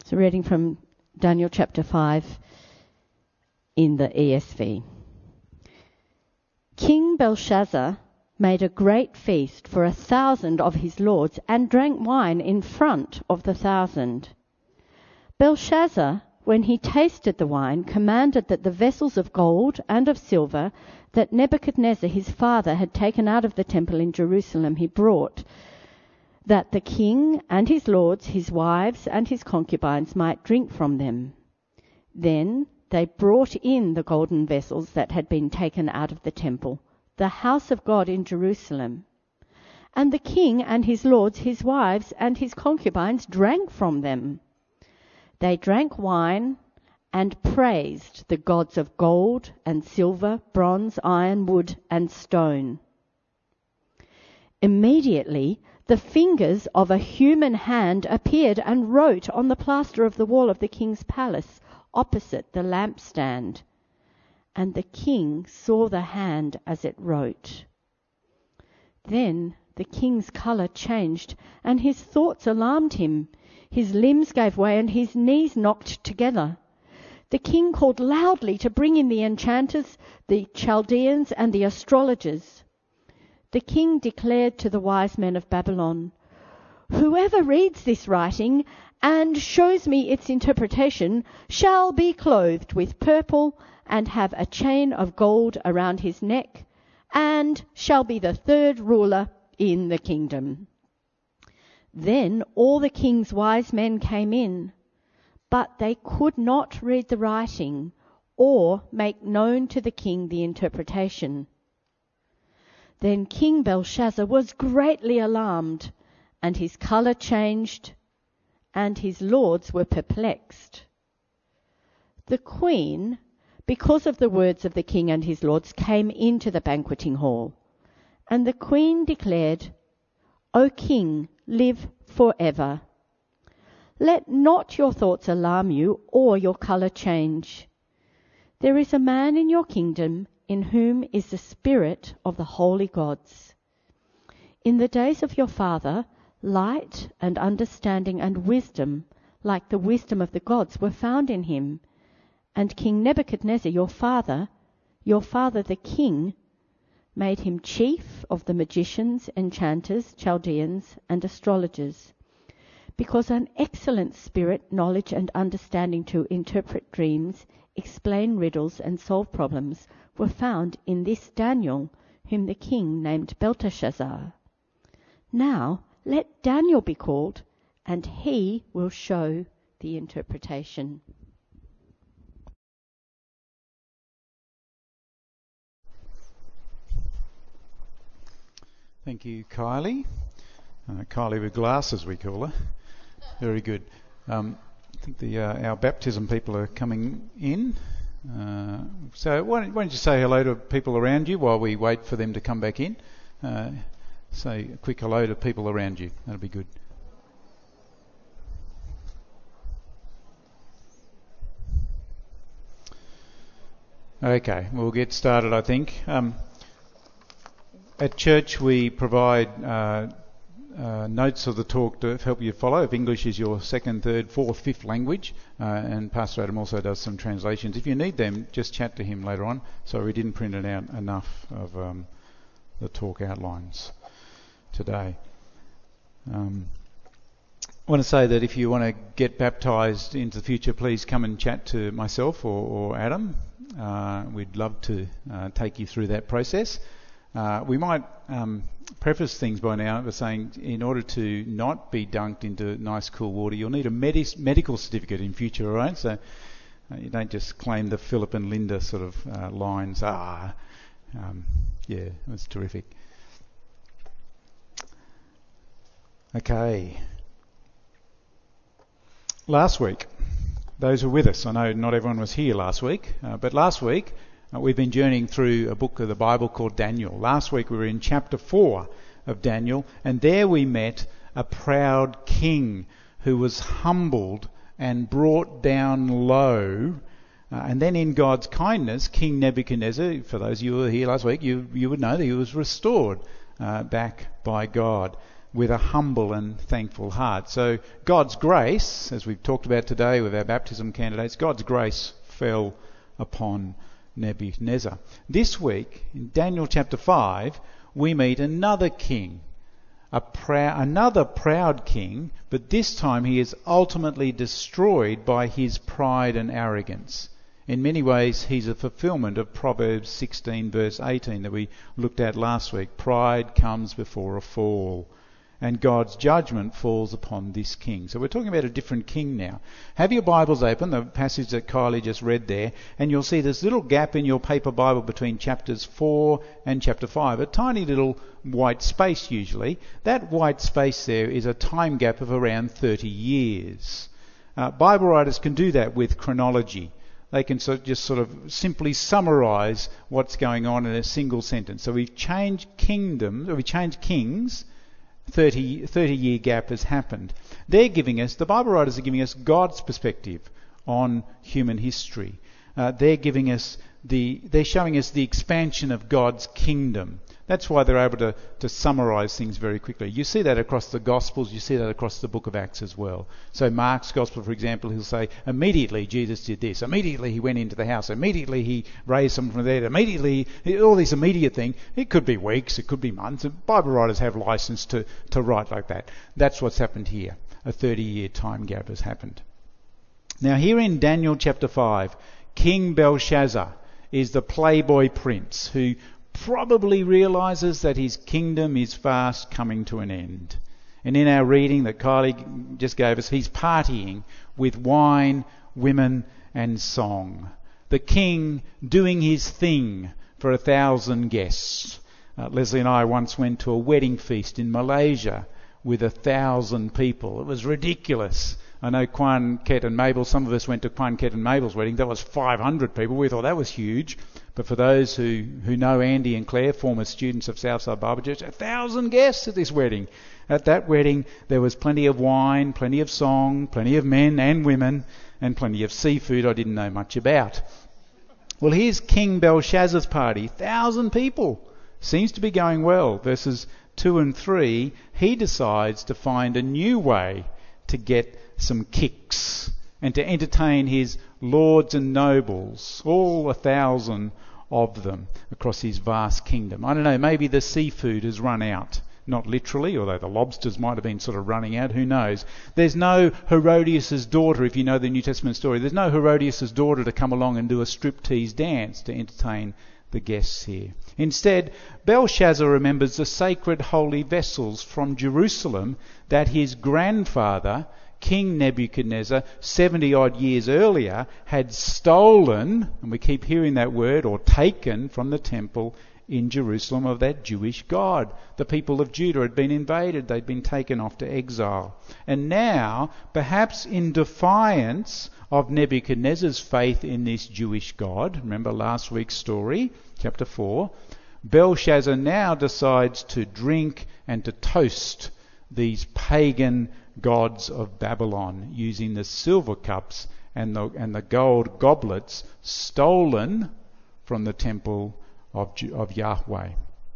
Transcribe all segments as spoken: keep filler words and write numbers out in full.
So reading from Daniel chapter five in the E S V. King Belshazzar made a great feast for a thousand of his lords and drank wine in front of the thousand. Belshazzar, when he tasted the wine, commanded that the vessels of gold and of silver that Nebuchadnezzar his father had taken out of the temple in Jerusalem he brought, that the king and his lords, his wives and his concubines might drink from them. Then they brought in the golden vessels that had been taken out of the temple, the house of God in Jerusalem. And the king and his lords, his wives and his concubines drank from them. They drank wine and praised the gods of gold and silver, bronze, iron, wood, and stone. Immediately the fingers of a human hand appeared and wrote on the plaster of the wall of the king's palace opposite the lampstand. And the king saw the hand as it wrote. Then the king's colour changed, and his thoughts alarmed him. His limbs gave way, and his knees knocked together. The king called loudly to bring in the enchanters, the Chaldeans, and the astrologers. The king declared to the wise men of Babylon, "Whoever reads this writing and shows me its interpretation shall be clothed with purple and have a chain of gold around his neck, and shall be the third ruler in the kingdom." Then all the king's wise men came in, but they could not read the writing or make known to the king the interpretation. Then King Belshazzar was greatly alarmed, and his colour changed, and his lords were perplexed. The queen, because of the words of the king and his lords, came into the banqueting hall. And the queen declared, "O king, live forever. Let not your thoughts alarm you or your colour change. There is a man in your kingdom in whom is the spirit of the holy gods. In the days of your father, light and understanding and wisdom, like the wisdom of the gods, were found in him. And King Nebuchadnezzar, your father, your father the king, made him chief of the magicians, enchanters, Chaldeans, and astrologers, because an excellent spirit, knowledge, and understanding to interpret dreams, explain riddles, and solve problems were found in this Daniel, whom the king named Belteshazzar. Now let Daniel be called, and he will show the interpretation." Thank you, Kylie. Uh, Kylie with glasses, we call her. Very good. Um, I think the uh, our baptism people are coming in. Uh, so why don't, why don't you say hello to people around you while we wait for them to come back in? Uh, say a quick hello to people around you. That'll be good. Okay, we'll get started, I think. Um, At church, we provide uh, uh, notes of the talk to help you follow. If English is your second, third, fourth, fifth language, uh, and Pastor Adam also does some translations. If you need them, just chat to him later on. So we didn't print it out enough of um, the talk outlines today. Um, I want to say that if you want to get baptised into the future, please come and chat to myself or, or Adam. Uh, we'd love to uh, take you through that process. Uh, we might um, preface things by now by saying in order to not be dunked into nice cool water, you'll need a medis- medical certificate in future, all right? So uh, you don't just claim the Philip and Linda sort of uh, lines. Ah, um, yeah, that's terrific. Okay. Last week, those who were with us, I know not everyone was here last week, uh, but last week, Uh, we've been journeying through a book of the Bible called Daniel. Last week we were in chapter four of Daniel, and there we met a proud king who was humbled and brought down low. Uh, and then in God's kindness, King Nebuchadnezzar, for those of you who were here last week, you, you would know that he was restored uh, back by God. with a humble and thankful heart. So God's grace, as we've talked about today with our baptism candidates, God's grace fell upon Nebuchadnezzar. This week, in Daniel chapter five, we meet another king, a prou- another proud king, but this time he is ultimately destroyed by his pride and arrogance. In many ways, he's a fulfillment of Proverbs sixteen verse eighteen that we looked at last week. Pride comes before a fall, and God's judgment falls upon this king. So we're talking about a different king now. Have your Bibles open, the passage that Kylie just read there, and you'll see this little gap in your paper Bible between chapters four and chapter five, a tiny little white space usually. That white space there is a time gap of around thirty years. Uh, Bible writers can do that with chronology. They can sort of just sort of simply summarise what's going on in a single sentence. So we've changed kingdoms, or we changed kings, thirty, thirty year gap has happened. They're giving us, the Bible writers are giving us God's perspective on human history. Uh, they're giving us the, they're showing us the expansion of God's kingdom. That's why they're able to, to summarise things very quickly. You see that across the Gospels, you see that across the book of Acts as well. So Mark's Gospel, for example, he'll say, immediately Jesus did this, immediately he went into the house, immediately he raised someone from the dead, immediately, all this immediate thing. It could be weeks, it could be months. Bible writers have licence to, to write like that. That's what's happened here. A thirty year time gap has happened. Now here in Daniel chapter five, King Belshazzar is the playboy prince who probably realises that his kingdom is fast coming to an end. And in our reading that Kylie just gave us, he's partying with wine, women and song. The king doing his thing for a thousand guests. Uh, Leslie and I once went to a wedding feast in Malaysia with a thousand people. It was ridiculous. I know Kwan Ket and Mabel, some of us went to Kwan Ket and Mabel's wedding. That was five hundred people. We thought that was huge. But for those who, who know Andy and Claire, former students of Southside Bible Church, a thousand guests at this wedding. At that wedding, there was plenty of wine, plenty of song, plenty of men and women, and plenty of seafood I didn't know much about. Well, here's King Belshazzar's party. Thousand people. Seems to be going well. Verses two and three, he decides to find a new way to get some kicks and to entertain his lords and nobles, all a thousand of them across his vast kingdom. I don't know, maybe the seafood has run out. Not literally, although the lobsters might have been sort of running out, who knows. There's no Herodias' daughter, if you know the New Testament story. There's no Herodias' daughter to come along and do a striptease dance to entertain the guests here. Instead, Belshazzar remembers the sacred holy vessels from Jerusalem that his grandfather, King Nebuchadnezzar, seventy odd years earlier, had stolen, and we keep hearing that word, or taken from the temple in Jerusalem of that Jewish God. The people of Judah had been invaded, they'd been taken off to exile. And now, perhaps in defiance of Nebuchadnezzar's faith in this Jewish God, remember last week's story, chapter four, Belshazzar now decides to drink and to toast these pagan gods of Babylon using the silver cups and the, and the gold goblets stolen from the temple of, of Yahweh.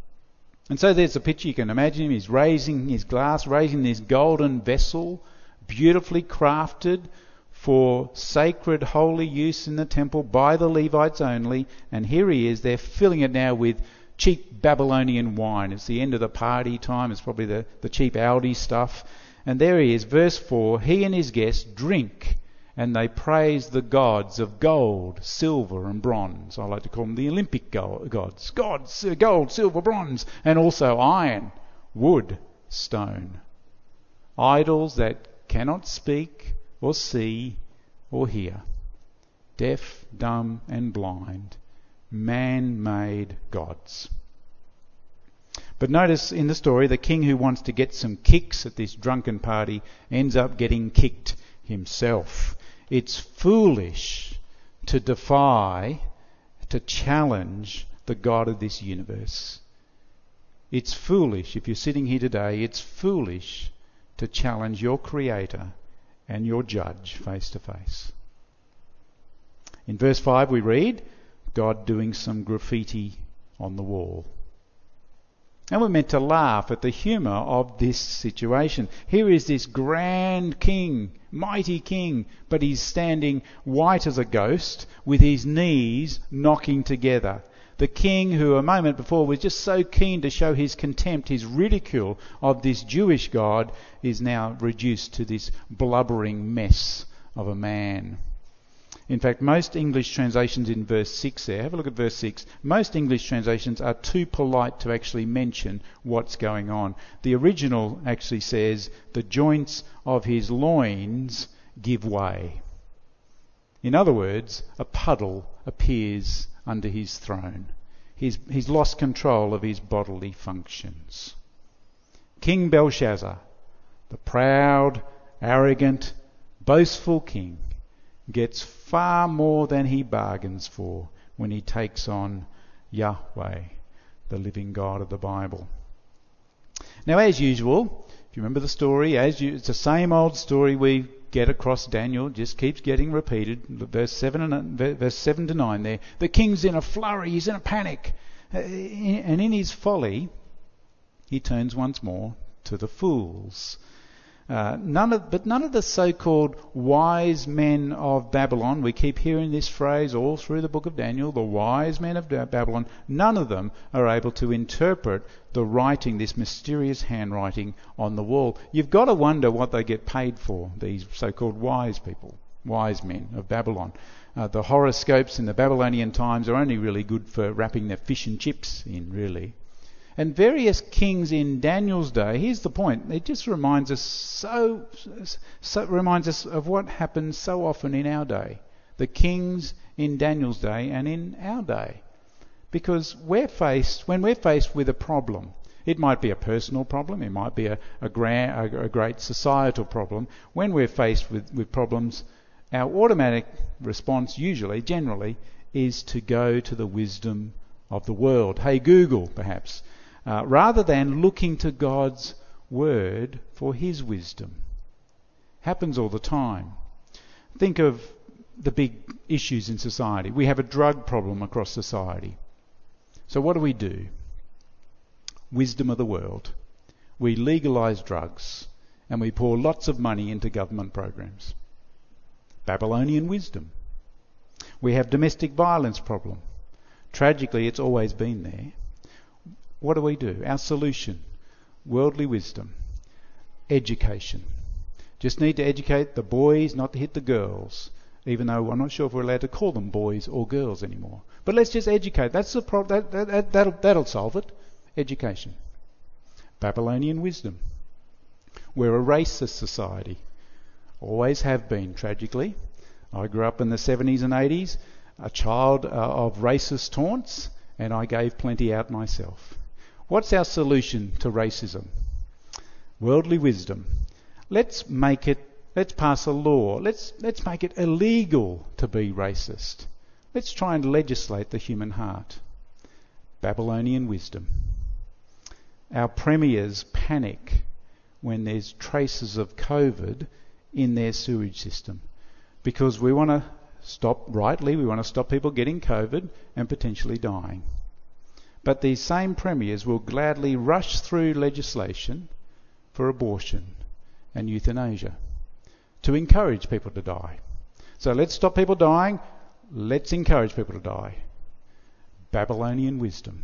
And so there's a picture, you can imagine him, he's raising his glass, raising this golden vessel, beautifully crafted for sacred holy use in the temple by the Levites only, and here he is, they're filling it now with cheap Babylonian wine. It's the end of the party time, it's probably the, the cheap Aldi stuff. And there he is, verse four, he and his guests drink and they praise the gods of gold, silver and bronze. I like to call them the Olympic gods. Gods, gold, silver, bronze, and also iron, wood, stone. Idols that cannot speak or see or hear. Deaf, dumb and blind. Man-made gods. But notice in the story, the king who wants to get some kicks at this drunken party ends up getting kicked himself. It's foolish to defy, to challenge the God of this universe. It's foolish, if you're sitting here today, it's foolish to challenge your Creator and your Judge face to face. In verse five we read, God doing some graffiti on the wall. And we're meant to laugh at the humour of this situation. Here is this grand king, mighty king, but he's standing white as a ghost with his knees knocking together. The king who a moment before was just so keen to show his contempt, his ridicule of this Jewish God, is now reduced to this blubbering mess of a man. In fact, most English translations in verse six there, have a look at verse six, most English translations are too polite to actually mention what's going on. The original actually says, the joints of his loins give way. In other words, a puddle appears under his throne. He's, he's lost control of his bodily functions. King Belshazzar, the proud, arrogant, boastful king, gets far more than he bargains for when he takes on Yahweh, the living God of the Bible. Now, as usual, if you remember the story, as you, it's the same old story we get across Daniel, just keeps getting repeated. Verse seven and verse seven to nine there. The king's in a flurry, he's in a panic, and in his folly, he turns once more to the fools. Uh, none of, but none of the so-called wise men of Babylon, we keep hearing this phrase all through the book of Daniel, the wise men of Babylon, none of them are able to interpret the writing, this mysterious handwriting on the wall. You've got to wonder what they get paid for, these so-called wise people, wise men of Babylon. Uh, the horoscopes in the Babylonian times are only really good for wrapping their fish and chips in, really. And various kings in Daniel's day, here's the point, it just reminds us so, so reminds us of what happens so often in our day. The kings in Daniel's day and in our day. Because we're faced, when we're faced with a problem, it might be a personal problem, it might be a, a, grand, a, a great societal problem. When we're faced with, with problems, our automatic response usually, generally, is to go to the wisdom of the world. Hey Google, perhaps. Uh, rather than looking to God's word for his wisdom. Happens all the time. Think of the big issues in society. We have a drug problem across society. So what do we do? Wisdom of the world. We legalise drugs and we pour lots of money into government programs. Babylonian wisdom. We have domestic violence problem. Tragically, it's always been there. What do we do? Our solution, worldly wisdom, education. Just need to educate the boys not to hit the girls, even though I'm not sure if we're allowed to call them boys or girls anymore. But let's just educate. That's the pro- that, that, that, that'll, that'll solve it. Education. Babylonian wisdom. We're a racist society. Always have been, tragically. I grew up in the seventies and eighties, a child uh, of racist taunts, and I gave plenty out myself. What's our solution to racism? Worldly wisdom. Let's make it, let's pass a law. Let's, let's make it illegal to be racist. Let's try and legislate the human heart. Babylonian wisdom. Our premiers panic when there's traces of COVID in their sewage system because we want to stop, rightly, we want to stop people getting COVID and potentially dying. But these same premiers will gladly rush through legislation for abortion and euthanasia to encourage people to die. So let's stop people dying, let's encourage people to die. Babylonian wisdom.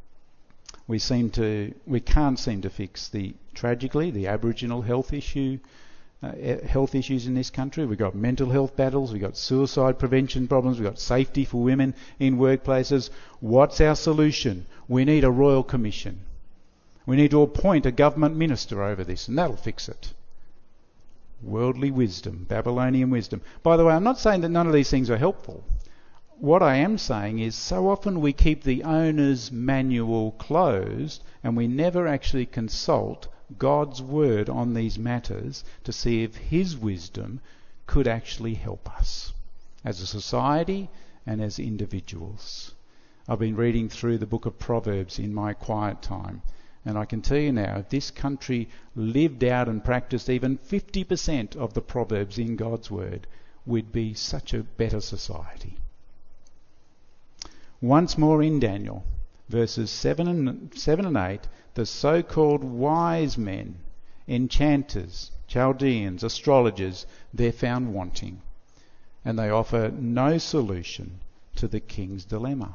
We seem to, we can't seem to fix the, tragically, the Aboriginal health issue, uh, health issues in this country. We've got mental health battles, we've got suicide prevention problems, we've got safety for women in workplaces. What's our solution? We need a royal commission. We need to appoint a government minister over this, and that'll fix it. Worldly wisdom, Babylonian wisdom. By the way, I'm not saying that none of these things are helpful. What I am saying is so often we keep the owner's manual closed and we never actually consult God's word on these matters to see if his wisdom could actually help us as a society and as individuals. I've been reading through the book of Proverbs in my quiet time, and I can tell you now, if this country lived out and practiced even fifty percent of the Proverbs in God's word, we'd be such a better society. Once more in Daniel, verses seven and, seven and eight, the so-called wise men, enchanters, Chaldeans, astrologers, they're found wanting, and they offer no solution to the king's dilemma.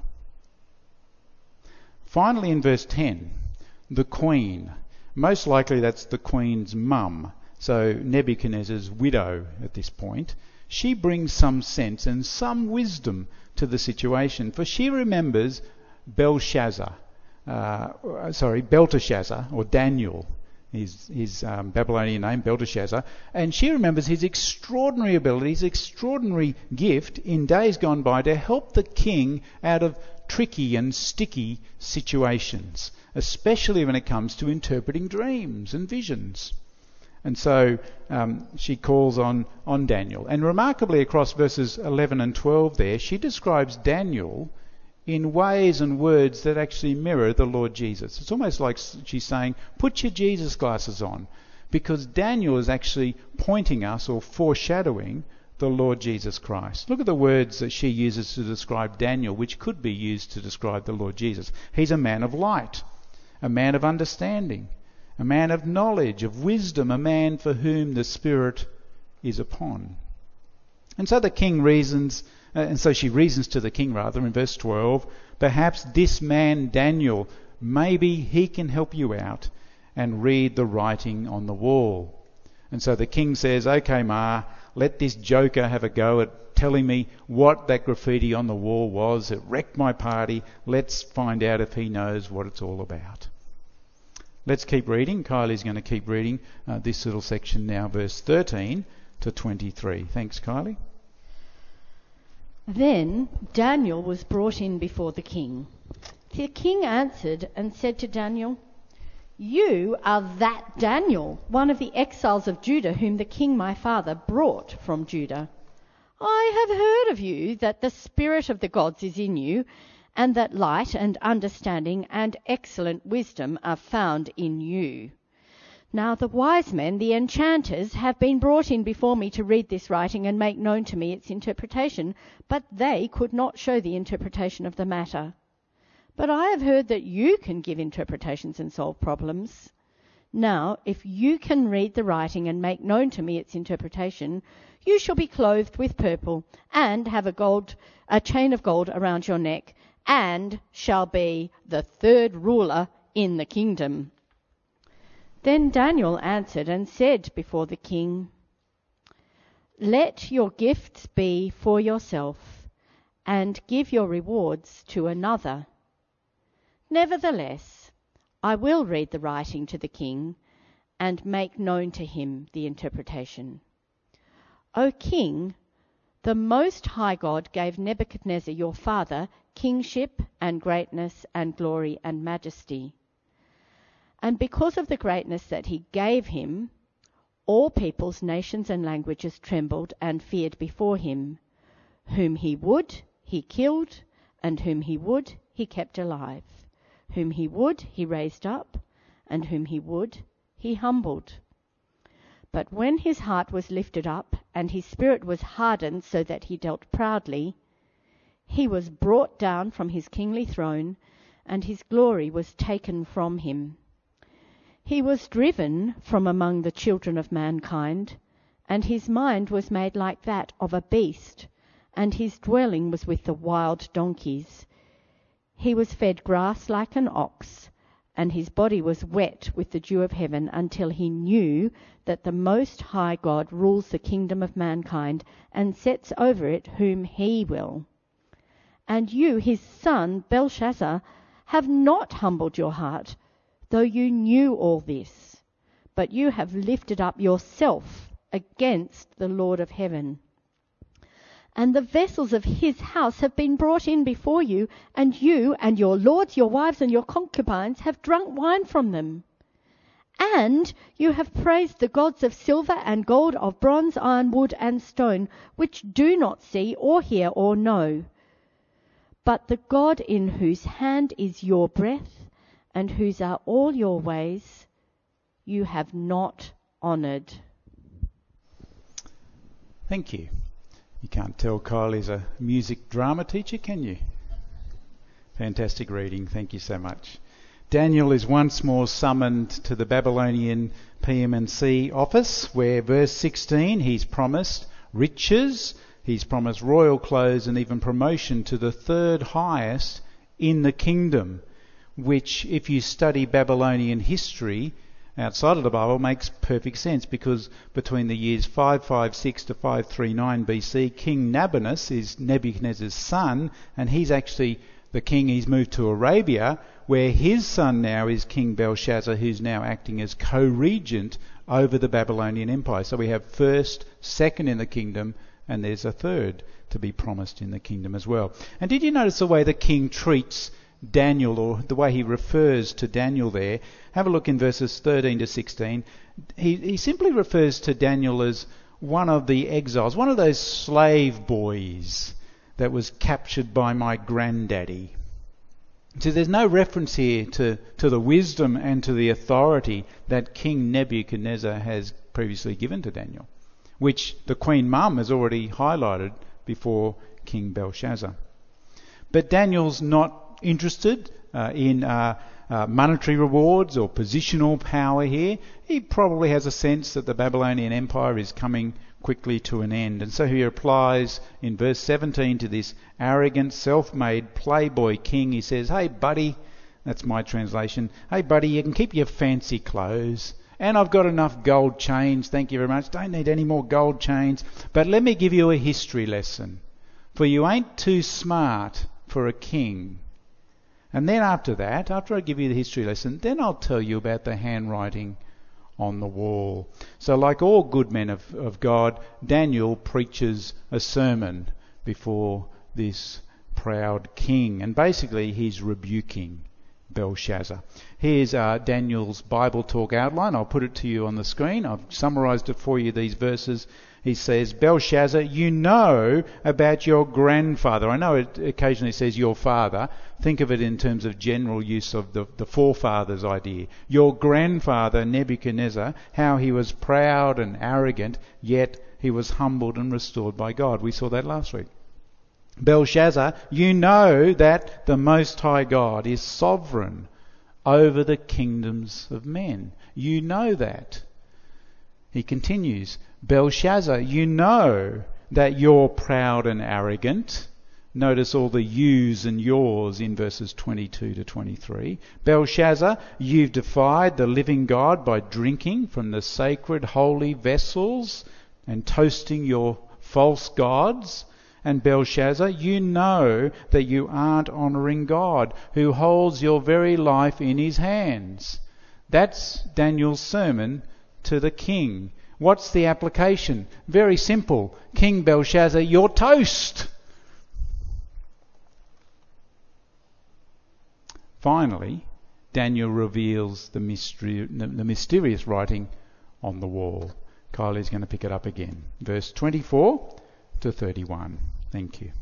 Finally, in verse ten, the queen. Most likely that's the queen's mum, so Nebuchadnezzar's widow at this point. She brings some sense and some wisdom to the situation, for she remembers Belshazzar, uh, sorry, Belteshazzar, or Daniel, his, his um, Babylonian name, Belteshazzar, and she remembers his extraordinary ability, his extraordinary gift in days gone by to help the king out of tricky and sticky situations, especially when it comes to interpreting dreams and visions. And so um, she calls on, on Daniel. And remarkably, across verses eleven and twelve there, she describes Daniel in ways and words that actually mirror the Lord Jesus. It's almost like she's saying, put your Jesus glasses on, because Daniel is actually pointing us or foreshadowing the Lord Jesus Christ. Look at the words that she uses to describe Daniel, which could be used to describe the Lord Jesus. He's a man of light, a man of understanding, a man of knowledge, of wisdom, a man for whom the Spirit is upon. And so the king reasons, uh, and so she reasons to the king rather in verse twelve, perhaps this man Daniel, maybe he can help you out and read the writing on the wall. And so the king says, okay, Ma, let this joker have a go at telling me what that graffiti on the wall was. It wrecked my party. Let's find out if he knows what it's all about. Let's keep reading. Kylie's going to keep reading uh, this little section now, verse thirteen to twenty-three. Thanks, Kylie. Then Daniel was brought in before the king. The king answered and said to Daniel, "You are that Daniel, one of the exiles of Judah, whom the king my father brought from Judah. I have heard of you that the spirit of the gods is in you, and that light and understanding and excellent wisdom are found in you. Now the wise men, the enchanters, have been brought in before me to read this writing and make known to me its interpretation, but they could not show the interpretation of the matter. But I have heard that you can give interpretations and solve problems. Now, if you can read the writing and make known to me its interpretation, you shall be clothed with purple and have a gold, a chain of gold around your neck, and shall be the third ruler in the kingdom." Then Daniel answered and said before the king, "Let your gifts be for yourself, and give your rewards to another. Nevertheless, I will read the writing to the king and make known to him the interpretation. O king, the Most High God gave Nebuchadnezzar your father kingship and greatness and glory and majesty. And because of the greatness that he gave him, all peoples, nations and languages trembled and feared before him. Whom he would, he killed, and whom he would, he kept alive. Whom he would, he raised up, and whom he would, he humbled. But when his heart was lifted up, and his spirit was hardened so that he dealt proudly, he was brought down from his kingly throne, and his glory was taken from him. He was driven from among the children of mankind, and his mind was made like that of a beast, and his dwelling was with the wild donkeys. He was fed grass like an ox, and his body was wet with the dew of heaven, until he knew that the Most High God rules the kingdom of mankind and sets over it whom he will. And you, his son, Belshazzar, have not humbled your heart, though you knew all this, but you have lifted up yourself against the Lord of heaven. And the vessels of his house have been brought in before you, and you and your lords, your wives, and your concubines have drunk wine from them. And you have praised the gods of silver and gold, of bronze, iron, wood, and stone, which do not see or hear or know. But the God in whose hand is your breath, and whose are all your ways, you have not honoured." Thank you. You can't tell Kylie's a music drama teacher, can you? Fantastic reading. Thank you so much. Daniel is once more summoned to the Babylonian P M and C office, where verse sixteen, he's promised riches, he's promised royal clothes and even promotion to the third highest in the kingdom, which, if you study Babylonian history outside of the Bible, makes perfect sense, because between the years five fifty-six to five thirty-nine B C, King Nabonidus is Nebuchadnezzar's son, and he's actually the king. He's moved to Arabia, where his son now is King Belshazzar, who's now acting as co-regent over the Babylonian Empire. So we have first, second in the kingdom, and there's a third to be promised in the kingdom as well. And did you notice the way the king treats Daniel, or the way he refers to Daniel there? Have a look in verses thirteen to sixteen. He, he simply refers to Daniel as one of the exiles, one of those slave boys that was captured by my granddaddy. So there's no reference here to, to the wisdom and to the authority that King Nebuchadnezzar has previously given to Daniel, which the Queen Mum has already highlighted before King Belshazzar. But Daniel's not interested uh, in uh, uh, monetary rewards or positional power here. He probably has a sense that the Babylonian Empire is coming quickly to an end. And so he replies in verse seventeen to this arrogant, self-made playboy king. He says, "Hey buddy," that's my translation, "hey buddy, you can keep your fancy clothes, and I've got enough gold chains, thank you very much, don't need any more gold chains, but let me give you a history lesson, for you ain't too smart for a king. And then after that, after I give you the history lesson, then I'll tell you about the handwriting on the wall." So like all good men of, of God, Daniel preaches a sermon before this proud king, and basically he's rebuking Belshazzar. Here's uh, Daniel's Bible Talk outline. I'll put it to you on the screen. I've summarised it for you, these verses. He says, "Belshazzar, you know about your grandfather." I know it occasionally says your father. Think of it in terms of general use of the, the forefathers idea. Your grandfather, Nebuchadnezzar, how he was proud and arrogant, yet he was humbled and restored by God. We saw that last week. "Belshazzar, you know that the Most High God is sovereign over the kingdoms of men." You know that. He continues, "Belshazzar, you know that you're proud and arrogant." Notice all the yous and yours in verses twenty-two to twenty-three. "Belshazzar, you've defied the living God by drinking from the sacred holy vessels and toasting your false gods. And Belshazzar, you know that you aren't honouring God, who holds your very life in his hands." That's Daniel's sermon to the king. What's the application? Very simple. King Belshazzar, you're toast. Finally, Daniel reveals the mystery, the mysterious writing on the wall. Kylie's going to pick it up again. Verse twenty-four to thirty-one. Thank you.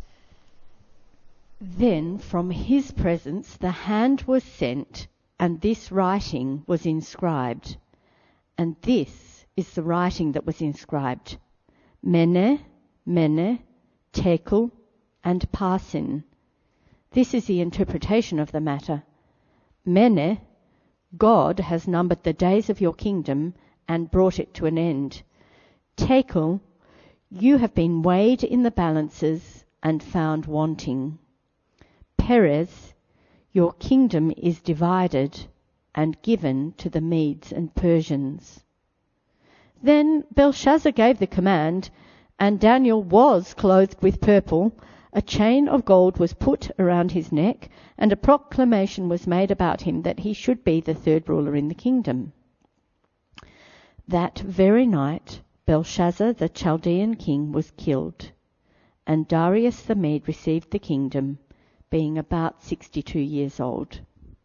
"Then from his presence the hand was sent, and this writing was inscribed. And this is the writing that was inscribed: Mene, Mene, Tekel, and Parsin. This is the interpretation of the matter. Mene, God has numbered the days of your kingdom and brought it to an end. Tekel, you have been weighed in the balances and found wanting. Perez, your kingdom is divided and given to the Medes and Persians." Then Belshazzar gave the command, and Daniel was clothed with purple. A chain of gold was put around his neck, and a proclamation was made about him that he should be the third ruler in the kingdom. That very night, Belshazzar the Chaldean king was killed, and Darius the Mede received the kingdom, being about sixty-two years old.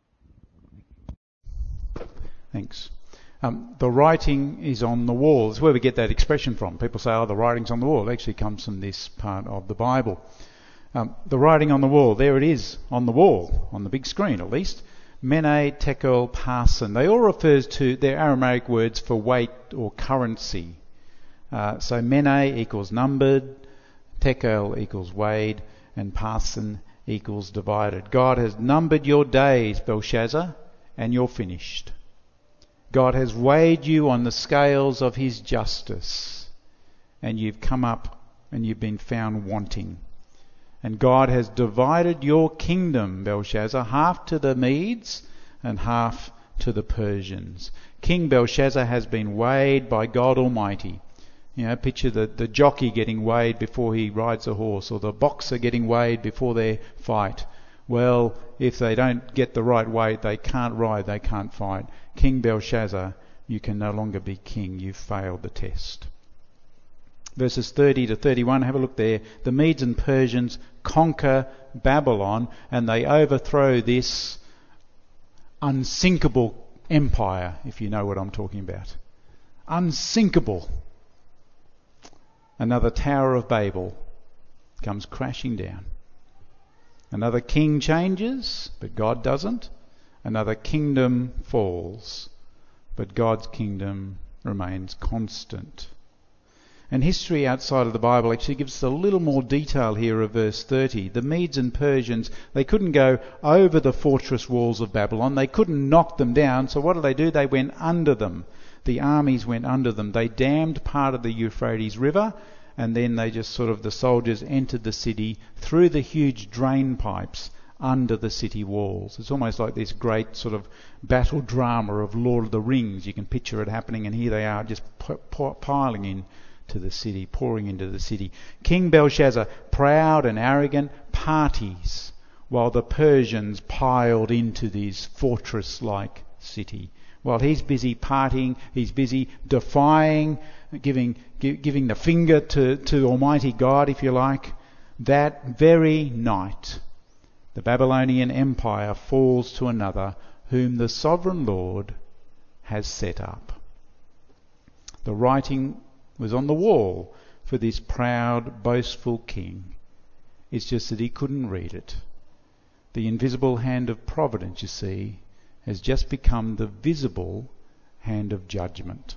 Thanks. Um, the writing is on the wall. That's where we get that expression from. People say, oh, the writing's on the wall. It actually comes from this part of the Bible. Um, the writing on the wall, there it is, on the wall, on the big screen at least. Mene, Tekel, Parsin. They all refer to their Aramaic words for weight or currency. Uh, so Mene equals numbered, Tekel equals weighed, and Parsin equals divided. God has numbered your days, Belshazzar, and you're finished. God has weighed you on the scales of his justice, and you've come up and you've been found wanting. And God has divided your kingdom, Belshazzar, half to the Medes and half to the Persians. King Belshazzar has been weighed by God Almighty. You know, picture the, the jockey getting weighed before he rides a horse, or the boxer getting weighed before they fight. Well, if they don't get the right weight, they can't ride, they can't fight. King Belshazzar, you can no longer be king. You've failed the test. Verses thirty to thirty-one, have a look there. The Medes and Persians conquer Babylon, and they overthrow this unsinkable empire, if you know what I'm talking about. Unsinkable. Another Tower of Babel comes crashing down. Another king changes, but God doesn't. Another kingdom falls, but God's kingdom remains constant. And history outside of the Bible actually gives us a little more detail here of verse thirty. The Medes and Persians, they couldn't go over the fortress walls of Babylon. They couldn't knock them down. So what did they do? They went under them. The armies went under them. They dammed part of the Euphrates River, and then they just sort of, the soldiers entered the city through the huge drain pipes under the city walls. It's almost like this great sort of battle drama of Lord of the Rings. You can picture it happening, and here they are just p- p- piling in to the city, pouring into the city. King Belshazzar, proud and arrogant, parties, while the Persians piled into this fortress-like city. While he's busy partying, he's busy defying, giving gi- giving the finger to, to Almighty God, if you like. That very night, the Babylonian Empire falls to another, whom the sovereign Lord has set up. The writing was on the wall for this proud, boastful king. It's just that he couldn't read it. The invisible hand of providence, you see, has just become the visible hand of judgment.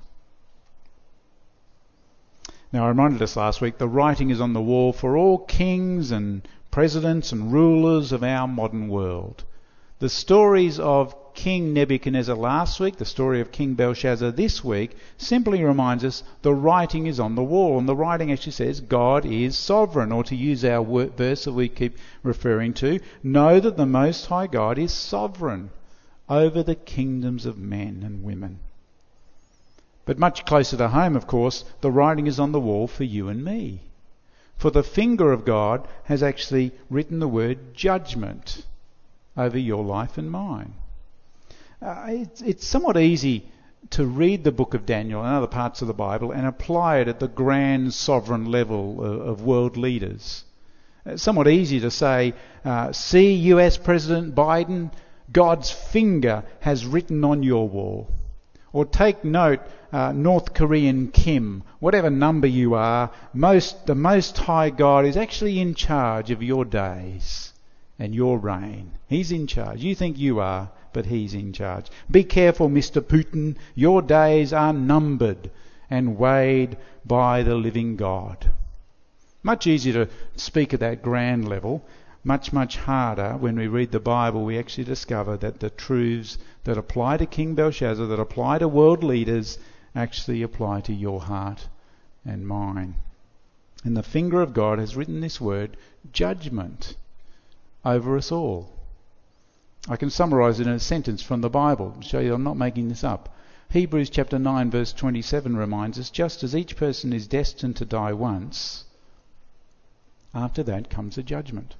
Now, I reminded us last week, the writing is on the wall for all kings and presidents and rulers of our modern world. The stories of King Nebuchadnezzar last week, the story of King Belshazzar this week, simply reminds us the writing is on the wall. And the writing actually says God is sovereign, or to use our verse that we keep referring to, know that the Most High God is sovereign over the kingdoms of men and women. But much closer to home, of course, the writing is on the wall for you and me. For the finger of God has actually written the word judgment over your life and mine. Uh, it's, it's somewhat easy to read the book of Daniel and other parts of the Bible and apply it at the grand sovereign level of, of world leaders. It's somewhat easy to say, uh, see U S President Biden, God's finger has written on your wall. Or take note, uh, North Korean Kim, whatever number you are, most the Most High God is actually in charge of your days and your reign. He's in charge. You think you are, but he's in charge. Be careful, Mister Putin. Your days are numbered and weighed by the living God. Much easier to speak at that grand level. Much, much harder when we read the Bible, we actually discover that the truths that apply to King Belshazzar, that apply to world leaders, actually apply to your heart and mine. And the finger of God has written this word, judgment, over us all. I can summarise it in a sentence from the Bible, show you I'm not making this up. Hebrews chapter nine verse twenty-seven reminds us, just as each person is destined to die once, after that comes a judgment.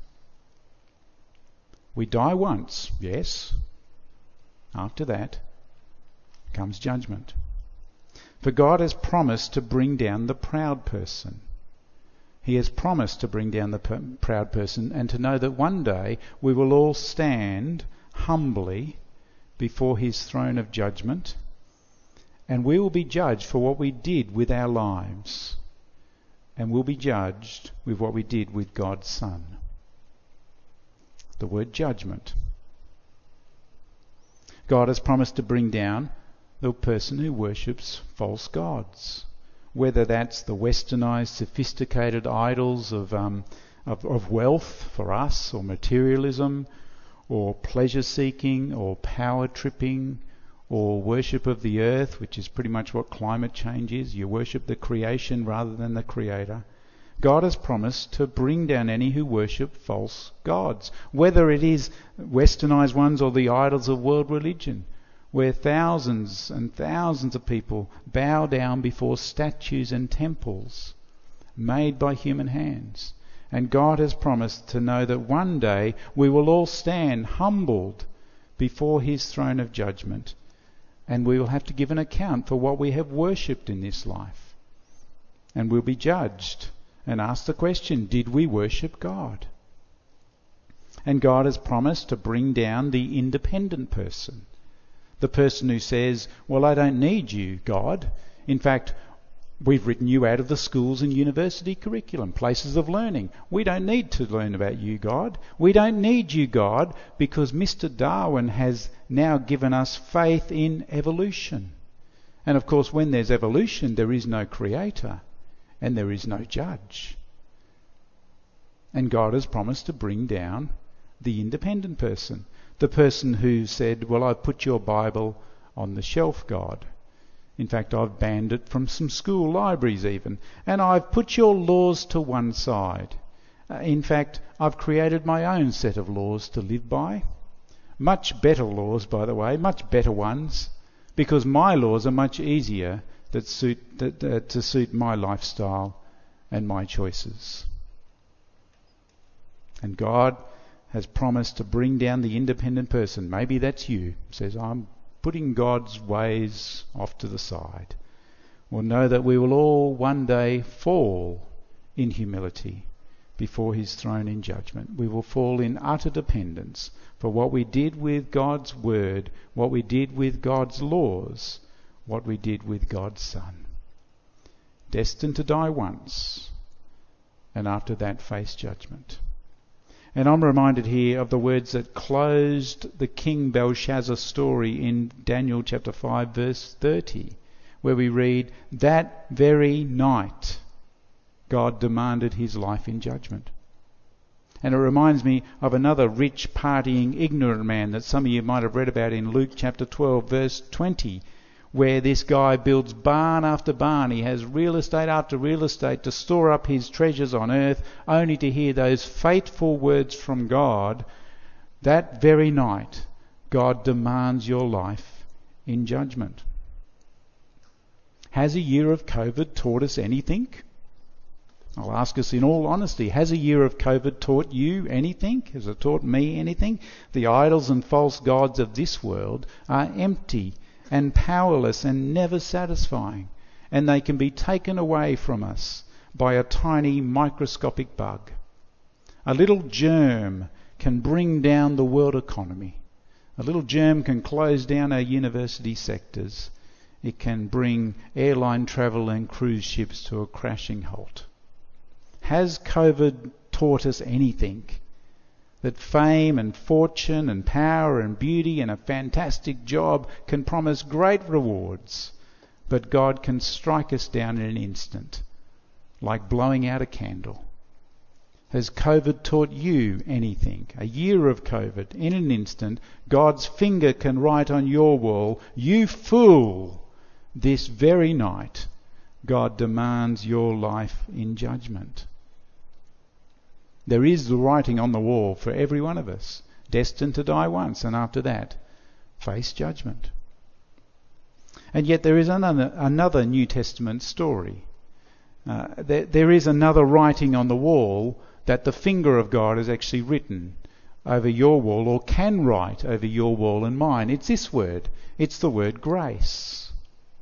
We die once, yes. After that comes judgment. For God has promised to bring down the proud person. He has promised to bring down the per- proud person, and to know that one day we will all stand humbly before his throne of judgment, and we will be judged for what we did with our lives, and we'll be judged with what we did with God's Son. The word judgment. God has promised to bring down the person who worships false gods, whether that's the westernized, sophisticated idols of, um, of of wealth for us, or materialism, or pleasure seeking, or power tripping, or worship of the earth, which is pretty much what climate change is. You worship the creation rather than the Creator. God has promised to bring down any who worship false gods, whether it is westernized ones or the idols of world religion, where thousands and thousands of people bow down before statues and temples made by human hands. And God has promised to know that one day we will all stand humbled before his throne of judgment, and we will have to give an account for what we have worshipped in this life. And we'll be judged and asked the question, did we worship God? And God has promised to bring down the independent person, the person who says, well, I don't need you, God. In fact, we've written you out of the schools and university curriculum, places of learning. We don't need to learn about you, God. We don't need you, God, because Mister Darwin has now given us faith in evolution. And of course, when there's evolution, there is no creator and there is no judge. And God has promised to bring down the independent person, the person who said, well, I've put your Bible on the shelf, God. In fact, I've banned it from some school libraries even. And I've put your laws to one side. Uh, in fact, I've created my own set of laws to live by. Much better laws, by the way, much better ones, because my laws are much easier that suit, that, uh, to suit my lifestyle and my choices. And God has promised to bring down the independent person. Maybe that's you. Says, I'm putting God's ways off to the side. We'll know that we will all one day fall in humility before his throne in judgment. We will fall in utter dependence for what we did with God's word, what we did with God's laws, what we did with God's Son. Destined to die once, and after that face judgment. And I'm reminded here of the words that closed the King Belshazzar story in Daniel chapter five verse thirty, where we read, that very night God demanded his life in judgment. And it reminds me of another rich, partying, ignorant man that some of you might have read about in Luke chapter twelve verse twenty, where this guy builds barn after barn. He has real estate after real estate to store up his treasures on earth, only to hear those fateful words from God. That very night, God demands your life in judgment. Has a year of COVID taught us anything? I'll ask us in all honesty, has a year of COVID taught you anything? Has it taught me anything? The idols and false gods of this world are empty and powerless and never satisfying, and they can be taken away from us by a tiny microscopic bug. A little germ can bring down the world economy. A little germ can close down our university sectors. It can bring airline travel and cruise ships to a crashing halt. Has COVID taught us anything? That fame and fortune and power and beauty and a fantastic job can promise great rewards, but God can strike us down in an instant, like blowing out a candle. Has COVID taught you anything? A year of COVID, in an instant, God's finger can write on your wall, you fool! This very night, God demands your life in judgment. There is the writing on the wall for every one of us, destined to die once, and after that, face judgment. And yet there is another, another New Testament story. Uh, there, there is another writing on the wall that the finger of God has actually written over your wall, or can write over your wall and mine. It's this word. It's the word grace.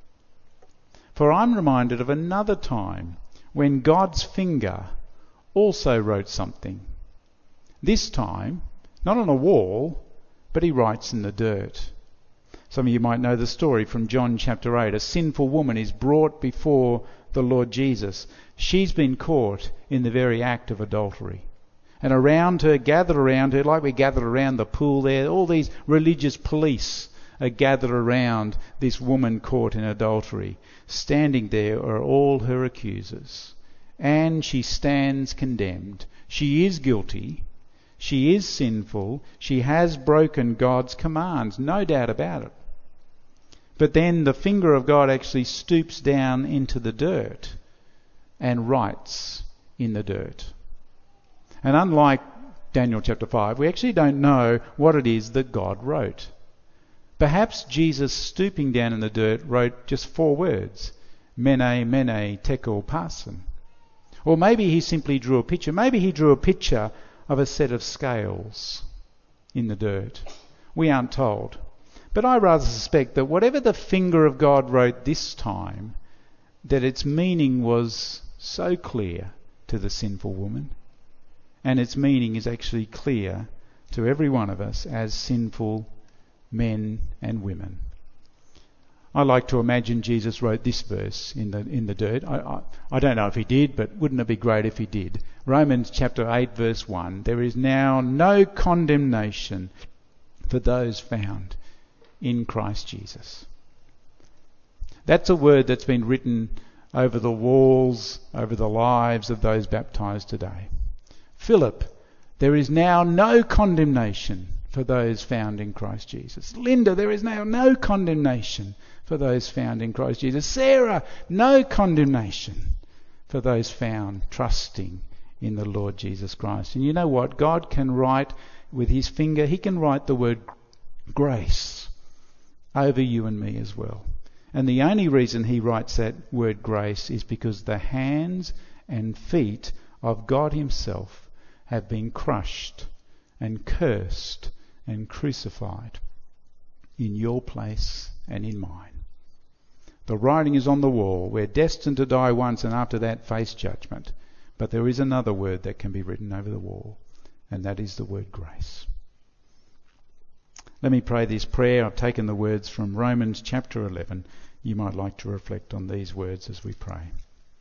For I'm reminded of another time when God's finger also wrote something. This time, not on a wall, but he writes in the dirt. Some of you might know the story from John chapter eight. A sinful woman is brought before the Lord Jesus. She's been caught in the very act of adultery. And around her, gathered around her, like we gathered around the pool there, all these religious police are gathered around this woman caught in adultery. Standing there are all her accusers. And she stands condemned. She is guilty. She is sinful. She has broken God's commands, no doubt about it. But then the finger of God actually stoops down into the dirt and writes in the dirt. And unlike Daniel chapter five, we actually don't know what it is that God wrote. Perhaps Jesus, stooping down in the dirt, wrote just four words: Mene, mene, tekel, parsin. Or maybe he simply drew a picture. Maybe he drew a picture of a set of scales in the dirt. We aren't told. But I rather suspect that whatever the finger of God wrote this time, that its meaning was so clear to the sinful woman, and its meaning is actually clear to every one of us as sinful men and women. I like to imagine Jesus wrote this verse in the in the dirt. I, I, I don't know if he did, but wouldn't it be great if he did? Romans chapter eight verse one. There is now no condemnation for those found in Christ Jesus. That's a word that's been written over the walls, over the lives of those baptized today. Philip, there is now no condemnation for those found in Christ Jesus. Linda, there is now no condemnation for those found in Christ Jesus. Sarah, no condemnation for those found trusting in the Lord Jesus Christ. And you know what? God can write with his finger, he can write the word grace over you and me as well. And the only reason he writes that word grace is because the hands and feet of God himself have been crushed and cursed and crucified in your place and in mine. The writing is on the wall. We're destined to die once and after that face judgment. But there is another word that can be written over the wall, and that is the word grace. Let me pray this prayer. I've taken the words from Romans chapter eleven. You might like to reflect on these words as we pray.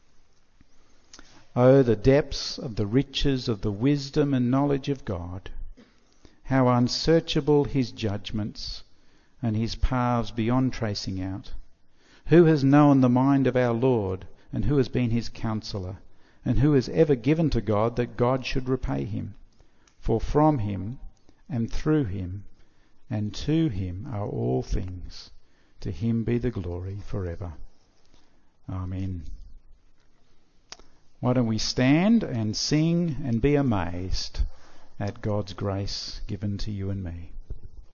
Oh, the depths of the riches of the wisdom and knowledge of God. How unsearchable his judgments and his paths beyond tracing out. Who has known the mind of our Lord, and who has been his counsellor, and who has ever given to God that God should repay him? For from him and through him and to him are all things. To him be the glory forever. Amen. Why don't we stand and sing and be amazed at God's grace given to you and me.